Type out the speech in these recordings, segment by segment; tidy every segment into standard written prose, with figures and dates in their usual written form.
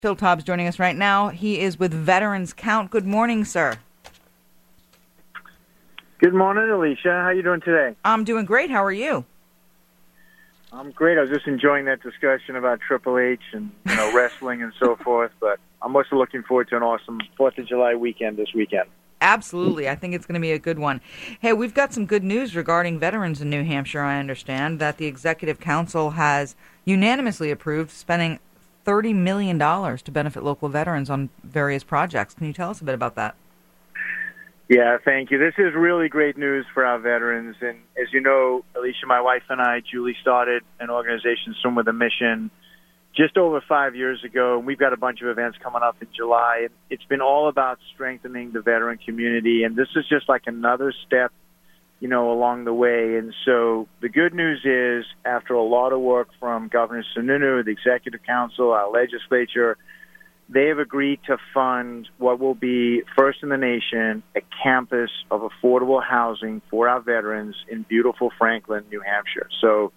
Phil Taub's joining us right now. He is with Veterans Count. Good morning, sir. Good morning, Alicia. How are you doing today? I'm doing great. How are you? I'm great. I was just enjoying that discussion about Triple H and wrestling and so forth, but I'm also looking forward to an awesome 4th of July weekend this weekend. Absolutely. I think it's going to be a good one. Hey, we've got some good news regarding veterans in New Hampshire. I understand that the Executive Council has unanimously approved spending $30 million to benefit local veterans on various projects. Can you tell us a bit about that? Yeah, thank you. This is really great news for our veterans. And as you know, Alicia, my wife and I, Julie, started an organization, Swim with a Mission, just over 5 years ago. We've got a bunch of events coming up in July. It's been all about strengthening the veteran community. And this is just like another step along the way. And so the good news is, after a lot of work from Governor Sununu, the Executive Council, our legislature, they have agreed to fund what will be first in the nation, a campus of affordable housing for our veterans in beautiful Franklin, New Hampshire. So,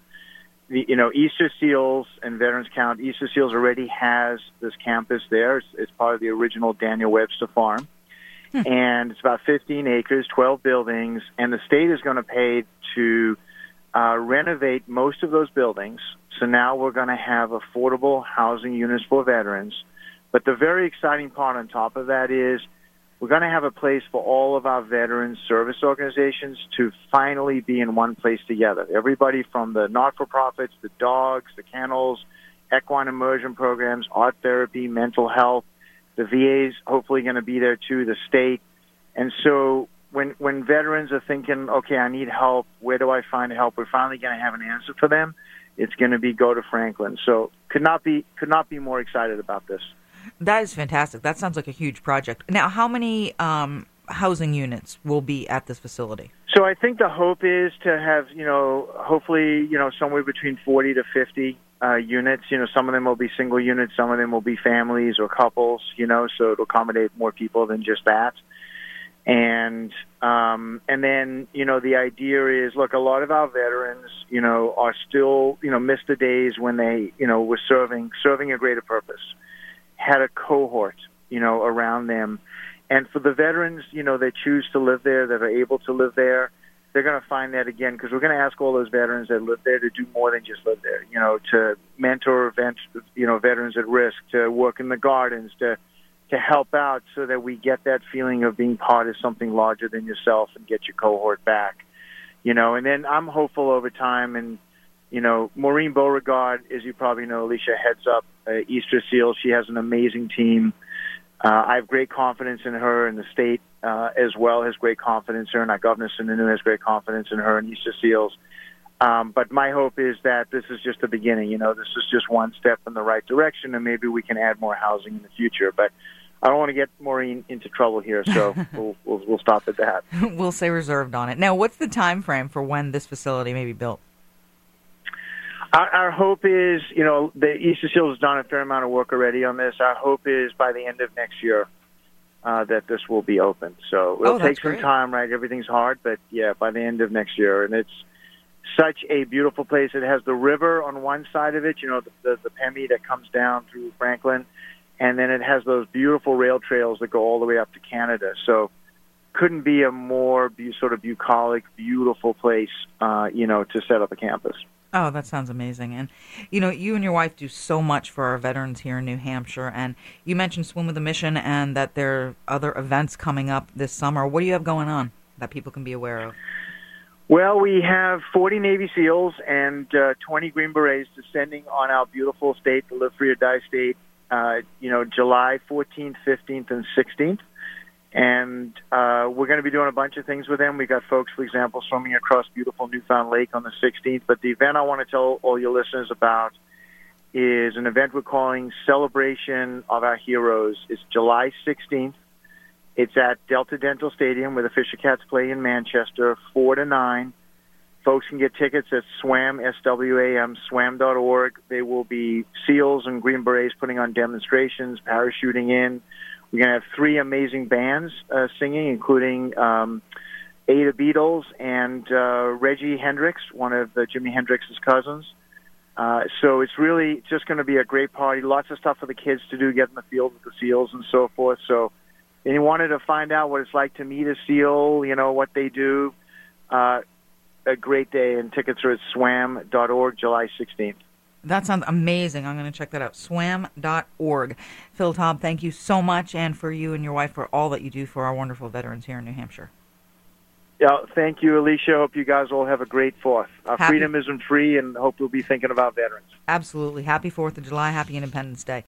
Easter Seals and Veterans Count, Easter Seals already has this campus there. It's part of the original Daniel Webster Farm. And it's about 15 acres, 12 buildings, and the state is going to pay to renovate most of those buildings. So now we're going to have affordable housing units for veterans. But the very exciting part on top of that is we're going to have a place for all of our veterans service organizations to finally be in one place together. Everybody from the not-for-profits, the dogs, the kennels, equine immersion programs, art therapy, mental health. The VA's hopefully going to be there too, the state. And so when veterans are thinking, okay, I need help, where do I find help? We're finally going to have an answer for them. It's going to be go to Franklin. So could not be more excited about this. That is fantastic. That sounds like a huge project. Now, how many housing units will be at this facility? So I think the hope is to have, hopefully, somewhere between 40 to 50 units. Some of them will be single units, some of them will be families or couples, so it'll accommodate more people than just that. And then, the idea is, look, a lot of our veterans, are still, miss the days when they, were serving a greater purpose, had a cohort, around them. And for the veterans, that choose to live there, that are able to live there, they're going to find that again, because we're going to ask all those veterans that live there to do more than just live there, to mentor veterans at risk, to work in the gardens, to help out so that we get that feeling of being part of something larger than yourself and get your cohort back, And then I'm hopeful over time, and, Maureen Beauregard, as you probably know, Alicia, heads up Easter Seals. She has an amazing team. I have great confidence in her, and the state as well has great confidence in her, and our Governor Sununu has great confidence in her and Easter Seals. But my hope is that this is just the beginning. This is just one step in the right direction, and maybe we can add more housing in the future. But I don't want to get Maureen into trouble here, so we'll stop at that. We'll stay reserved on it. Now, what's the time frame for when this facility may be built? Our hope is, the Easter Seals has done a fair amount of work already on this. Our hope is by the end of next year that this will be open. So it'll take some time, right? Everything's hard, but yeah, by the end of next year. And it's such a beautiful place. It has the river on one side of it, the Pemmy that comes down through Franklin, and then it has those beautiful rail trails that go all the way up to Canada. So couldn't be a more sort of bucolic, beautiful place, to set up a campus. Oh, that sounds amazing. And, you and your wife do so much for our veterans here in New Hampshire. And you mentioned Swim with a Mission and that there are other events coming up this summer. What do you have going on that people can be aware of? Well, we have 40 Navy SEALs and 20 Green Berets descending on our beautiful state, the Live Free or Die state, July 14th, 15th, and 16th. And we're going to be doing a bunch of things with them. We got folks, for example, swimming across beautiful Newfound Lake on the 16th. But the event I want to tell all your listeners about is an event we're calling Celebration of Our Heroes. It's July 16th. It's at Delta Dental Stadium, where the Fisher Cats play in Manchester, 4 to 9. Folks can get tickets at SWAM, S-W-A-M, SWAM.org. There will be SEALs and Green Berets putting on demonstrations, parachuting in. We're going to have 3 amazing bands singing, including Ada Beatles and Reggie Hendricks, one of Jimi Hendrix's cousins. So it's really just going to be a great party. Lots of stuff for the kids to do, get in the field with the seals and so forth. So if you wanted to find out what it's like to meet a seal, what they do, a great day. And tickets are at swam.org, July 16th. That sounds amazing. I'm going to check that out. Swam.org. Phil Taub, thank you so much, and for you and your wife for all that you do for our wonderful veterans here in New Hampshire. Yeah, thank you, Alicia. Hope you guys all have a great 4th. Our freedom isn't free, and hope you'll be thinking about veterans. Absolutely. Happy 4th of July. Happy Independence Day.